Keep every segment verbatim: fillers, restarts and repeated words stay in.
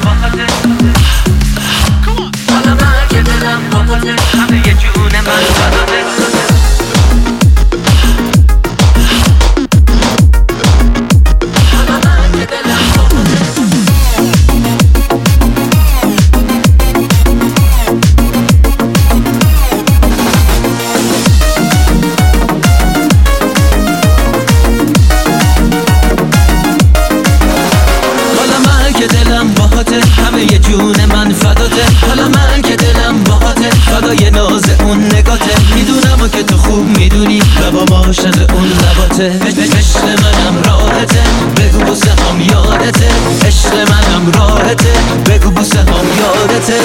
باهاته، حالا من که دلم باهاته، همه یه جون من فداته. همه یه جون من فداته، حالا من که دلم باهاته، فدای ناز اون نگاته. میدونم که تو خوب میدونی لبام عاشق اون لباته. عشق منم راحته، بگو بوسه هم یادته. عشق منم راحته، بگو بوسه هم یادته.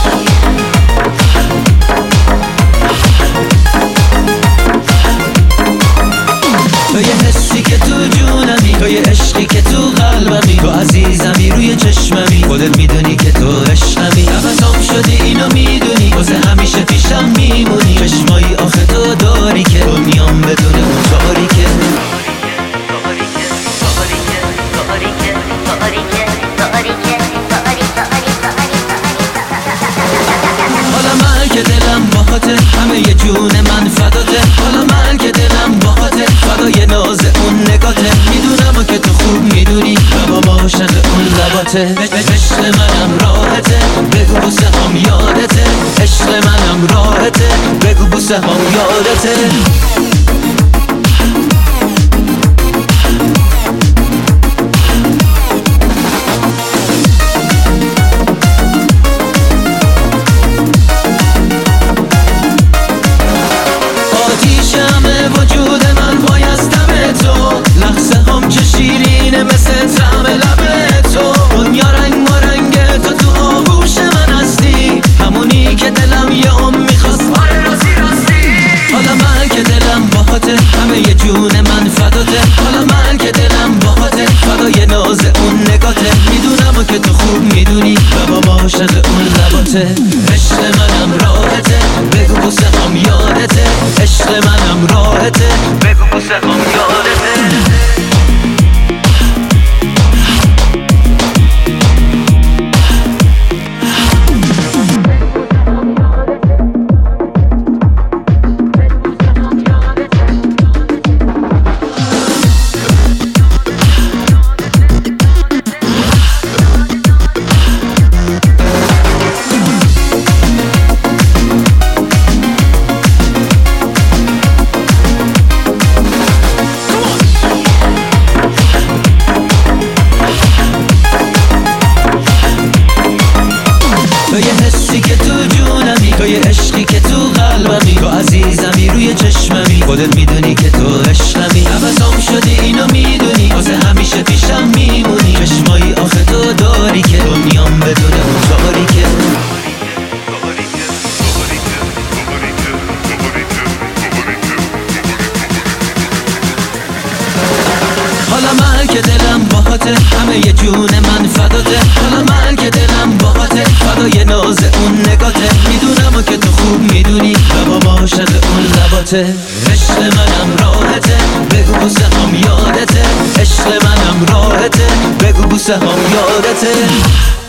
تو یه حسی که تو جونمی، تو یه عشقی که تو قلبمی، تو عزیزمی روی چشممی، خودت میدونی که تو عشقمی. نفسام شدی اینو میدونی، واسه همیشه پیشم میمونی. چشمایی آخه تو داری که دنیام بدون اون تاریکه. حالا من که دلم باهاته، همه یه جون من فداته. حالا من که دلم باهاته، فدای ناز اون نگاته. میدونم که تو خوب میدونی لبام عاشق اون لباته. عشق منم راحته، بگو بوسه هم یادته. عشق منم راحته، بگو بوسه هم یادته. وجود من بایستم تو، لحظه هم چه شیرینه مثل طعم لب تو. دنیا رنگ و رنگ تو تو آغوش من هستی، همونی که دلم یه هم میخواست. آره راستی راستی. حالا من که دلم باهاته، همه یه جون من فداته. حالا من که دلم باهاته، فدای ناز اون نگاته. میدونم که تو خوب میدونی لبام عاشق اون لباته. عشق منم راحته، بگو بوسه هم یادته. عشق منم راحته، بگو بوسه هم یادته. تو یه حسی که تو جونمی، تو یه عشقی که تو قلبمی، تو عزیزمی روی چشممی، خودت میدونی که تو عشقمی. نفسام شدی اینو میدونی، واسه همیشه پیشم میمونی. چشمایی آخه تو داری که دنیام بدون اون تاریکه. حالا من که دلم باهاته، همه یه جون من فداته. حالا من که دلم باهاته، فدای ناز اون نگاته. میدونم که تو خوب میدونی لبام عاشق اون لباته. عشق منم راحته، بگو بوسه هم یادته. عشق منم راحته، بگو بوسه هم یادته.